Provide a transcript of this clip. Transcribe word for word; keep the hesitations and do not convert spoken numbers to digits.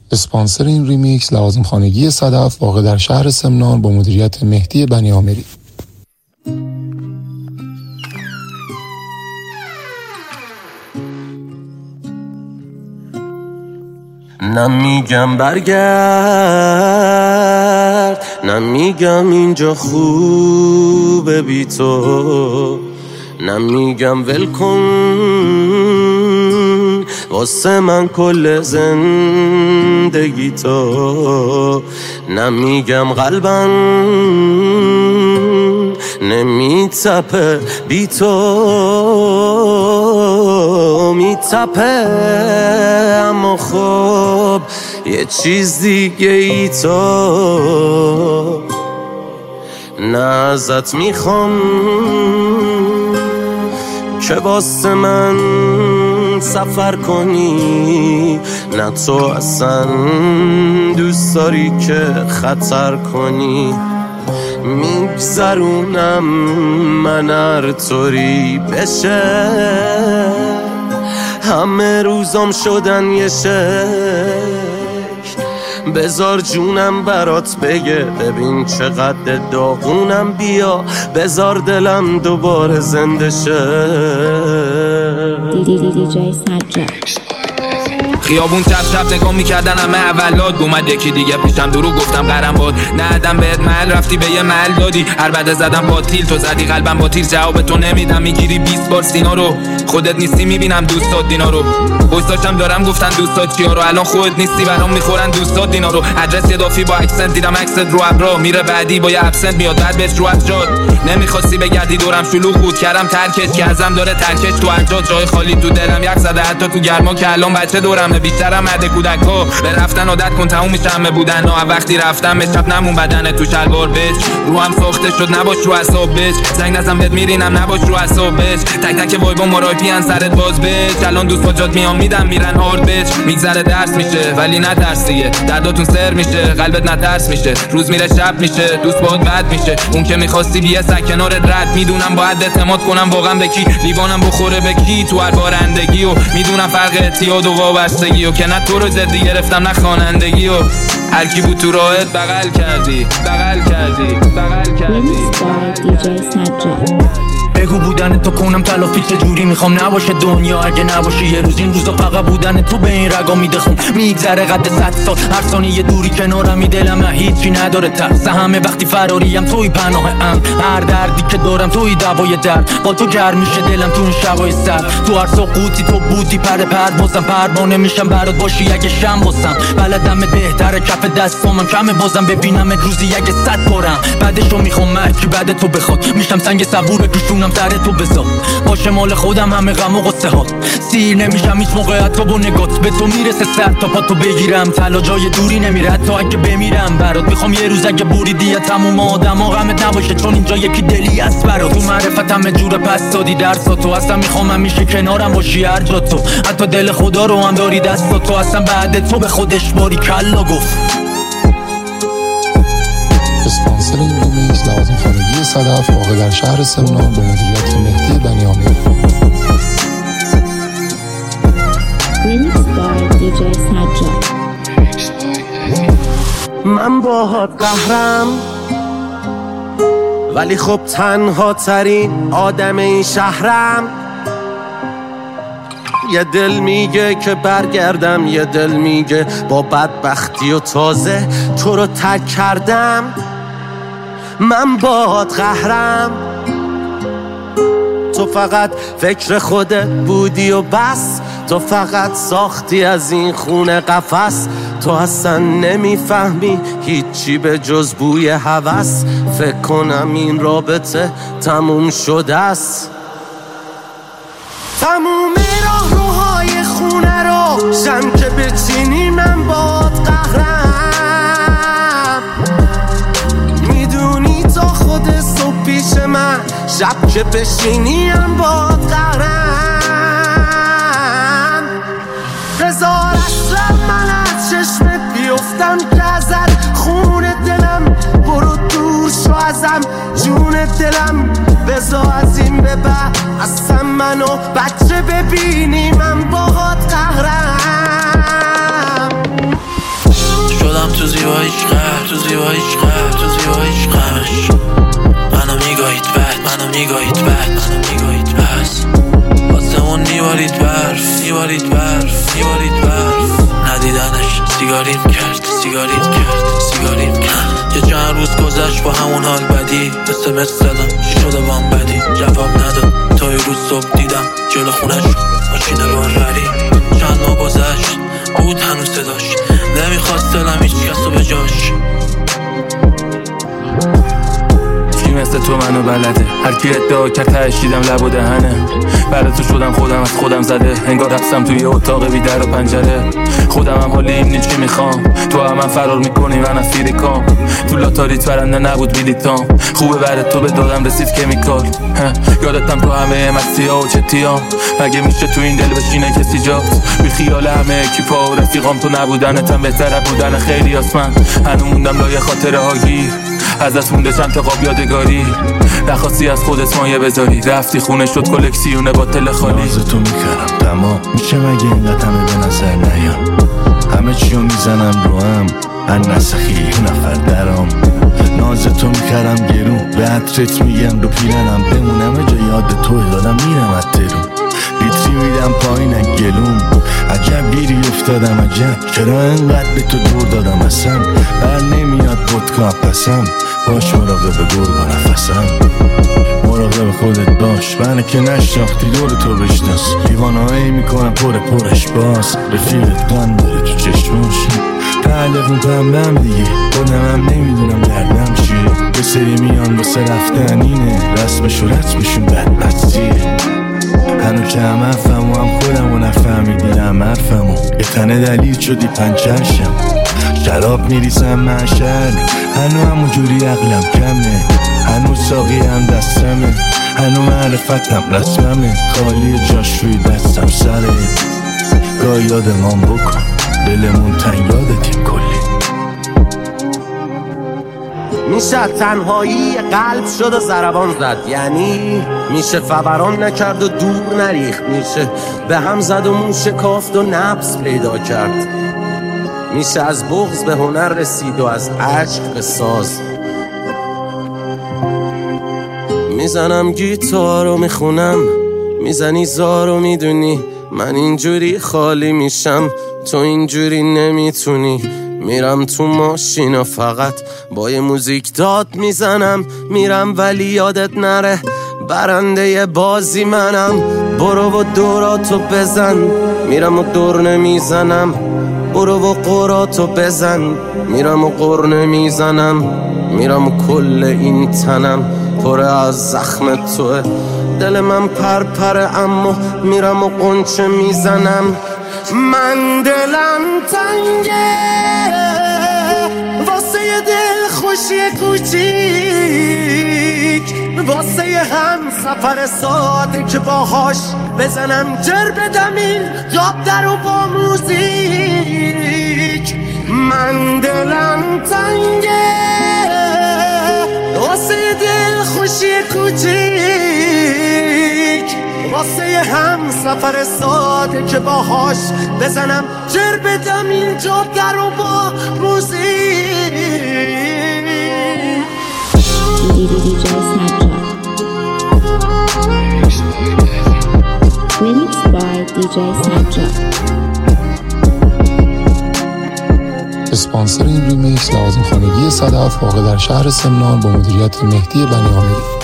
اسپانسر این ریمیکس لوازم خانگی صدف واقع در شهر سمنان با مدیریت مهدی بنیامری. نمیگم برگرد، نمیگم اینجا خوبه بی تو، نمیگم ول کن واسه من کل زندگی تو، نمیگم قلبم نمیتپه بی تو، میتپه اما خب یه چیز دیگه ای تو، نه ازت میخوام که واسه من سفر کنی، نه تو اصلا دوست داری که خطر کنی، میگذرونم من هر طوری بشه، همه روزام شدن یه شکل، بذار جونم برات بگه ببین چقدر داغونم، بیا بذار دلم دوباره زنده شه. دی دی دی جی سجاد خیابون چپ چپ نگاه میکردن همه اولاد، اومد یکی دیگه پیشم درو گفتم قرم باد، ندم بهت محل رفتی به یه محل دادی، هر بعد زدم با تیل تو زدی قلبم با تیر، جواب تو نمیدم میگیری بیست بار سینا رو، خودت نیستی میبینم دوستات دینا رو، بوستاشم دارم گفتن دوستات چیا رو، الان خودت نیستی برام میخورن دوستات دینا رو، ادرس اضافی با اکسنت دیدم اکست رو ابرا، میره بعدی با یه ابسنت میاد بعد بهش رو شد، نمیخواستی بگردی دورم شلوغ بود کردم ترکش که ازم داره ترکش تو اجاد، جای خالی تو دلم یک زده حتی تو گرما که الان بچه دورم بیشترم مد کودکا، به رفتن عادت کن تموم میشه همه بودن ها، وقتی رفتم به شب نمون بدن تو شلوار بچ، رو هم ساخته شد نباش رو حساب بچ، زنگ نزن بهت میرینم نباش رو حساب بچ، تک تک وایبا مرایپی ان سرت باز بچ، الان دوست با جات میام میدم میرن هارد بچ، میگذره درس میشه ولی نه درس دیگه، درداتون سر میشه قلبت نترس میشه، روز میره شب میشه دوست باهات بد میشه، اون که میخواستی بیه سگ کنارت رد، میدونم باید اعتماد کنم واقعا به کی، لیوانم بخوره به کی تو هر بارندگی، و میدونم فرق اعتیاد و وابستگی، و که نه تو رو جدی گرفتم نه خوانندگی، و هر کی بود تو راهت بغل کردی بغل کردی بغل کردی. دی جی سجاد بگو بودن تو کنم تلافی چجوری میخوام نباشه دنیا، اگه نباشه یه روز این روزا فقط بودن تو به این رگا میده خون، میگذره قد صد سال هر ثانیه دوری کنارم، دلم هیچی نداره ترس، همه وقتی فراریم توی پناه ام، هر دردی که دارم توی دوای درد، با تو گرم میشه دلم تو اون شبای سرد، تو هر سقوطی تو بودی پر پروازم، پروانه میشم برات باشی اگه شم باسم، بلدم بهتره کف دستامم کمه بازم ببینم روزی اگه صد بارم، بعدشو میخوام مرکی بعد تو بخواد، میشم سنگ صبور پیشونم سر تو بذار، باشه مال خودم همه غم و غصه ها، سیر نمیشم هیچ موقع حتی با نگات، به تو میرسه سر تا پا تو بگیرم، تلا جای دوری نمیره حتی اگه بمیرم برات، میخوام یه روز اگه بریدی تموم آدم ها غمت نباشه، چون اینجا یکی دلی است برات، تو معرفت همه جور پس دادی درسا تو، اصلا میخوام همیشه کنارم باشی هر جا تو، حتی دل خدا رو هم داری دستا تو، اصلا بعد تو به خودش باری کلا گفت. اسپانسر این ریمیکس لوازم خانگی صدف واقع در شهر سمنان با مدیریت مهدی بنیامری. ریمیکس بای دی جی سجاد. من باهات قهرم ولی خب تنها ترین آدم این شهرم، یه دل میگه که برگردم، یه دل میگه با بدبختی و تازه تو رو ترک کردم، من باهات قهرم، تو فقط فکر خودت بودی و بس، تو فقط ساختی از این خونه قفس، تو اصلا نمیفهمی هیچی به جز بوی هوس، فکر کنم این رابطه تموم شده است، تموم راه روهای خونه رو شم که بچینی من باهات قهرم، میدونی تا خود صبح پیش من، شب که بشینی من باهات قهرم، بذار اصلا من از چشمت بیفتم که ازت خون دلم، برو دور شو ازم جون دلم، بذار از این به بعد اصلا منو بچه ببینی من باهات قهرم، تو زیباییش غرق، تو زیباییش غرق، تو زیباییش غمش. منو میگاهید بد، منو میگاهید بد، منو میگاهید پس آسمون میبارید برف، میبارید برف، میبارید برف. ندیدنش سیگاریم کرد، سیگاریم کرد، سیگاریم کرد. یه چند روز گذشت با همون حال بدی، اسمس زدم شده بام بدی، جواب نداد تا یه روز صبح دیدم جلو خونش ماشین راهبری. چند ماه گذشت بود هنوز صداش، نمیخواست دلم هیچ کسو به جاش. کی مثل تو منو بلده، هر کی ادعا کرد تشیدم لب و دهنه. برای تو شدم خودم از خودم زده، انگار رفتم توی اتاق بی در و پنجره. خودم هم حالی این نیچی میخوام، تو هم من فرار میکنی من از فیریکام. تو لاتاریت برنده نبود بیلیتام، خوبه برای تو به دادم رسید کمیکال. یادتم تو همه مسیحا و چتیام، مگه میشه تو این دل بشینه کسی جات؟ بی خیال همه اکیپا و رفیقام، تو نبودنتم بهتره بودن خیلی آسمن. هنو موندم لایه خاطره ها گیر، ازت مونده چند تا قاب یادگاری. نخواستی از خودت مایه بذاری، رفتی خونه شد کلکسیونه با تل خالی. ناز تو میکرم تمام، میشه مگه اینقدر همه به نظر نیام؟ همه چیو میزنم رو هم، هر نسخی یه نفر درام. ناز تو میکرم گرون، به عطرت میگم رو پیرنم بمونم. جا یاد تو دادم میرم از ترون، بیتری میدم پایین گلوم. عجب گیری افتادم عجب، چرا انقدر به تو دور دادم اصلا؟ بر نمیاد پدکا پسم، باش مراقب گرگا نفسم. مراقب خودت باش، بنه که نشناختی دور تو بشناس. لیوانایی میکنم پر پرش باز، رفیقت قن داره تو چشماش. تعلقون پنبم دیگه، خودم هم نمیدونم دردم چیه. به سری میان واسه رفتن اینه، رسمش و رسمشون بدبستیه. هنو که هم حرفم و هم خودم و نفهمیدیم حرفمو. یه تنه دلیل شدی پنچرشم، شراب میریزم محشر. هنو همون جوری عقلم کمه، هنو ساقی هم دستمه، هنو معرفتم رسممه. خالی جاش روی دستم سره، گاه یادمان بکن دلمون تنگ یادتیم کلی. میشه تنهایی قلب شد و ضربان زد، یعنی میشه فوران نکرد و دور نریخت. میشه به هم زد و مون شکافت و نبض پیدا کرد. میشه از بغض به هنر رسید و از عشق به ساز. میزنم گیتار و میخونم، میزنی زار و میدونی من اینجوری خالی میشم، تو اینجوری نمیتونی. میرم تو ماشین و فقط با یه موزیک داد میزنم. میرم ولی یادت نره برنده بازی منم. برو و دوراتو بزن، میرم و دور نمیزنم. برو و قراتو بزن، میرم و قر نمیزنم. میرم و کل این تنم پر از زخم توه. دل من پرپره اما میرم و قنچه میزنم. من دلم تنگه واسه یه دل خوشی کوچیک، واسه یه هم سفر ساده که باهاش بزنم جر بدم این جاب در و با موزیک. من دلم تنگه واسه یه دل خوشی کوچیک، واسه یه هم سفر ساده که باهاش بزنم جر بدم این جاب در و با موزیک. دی جی Sajjad. Remixed by دی جی Sajjad. اسپانسر این ریمیکس لوازم خانگی صدف واقع در شهر سمنان با مدیریت مهدی بنیامیری.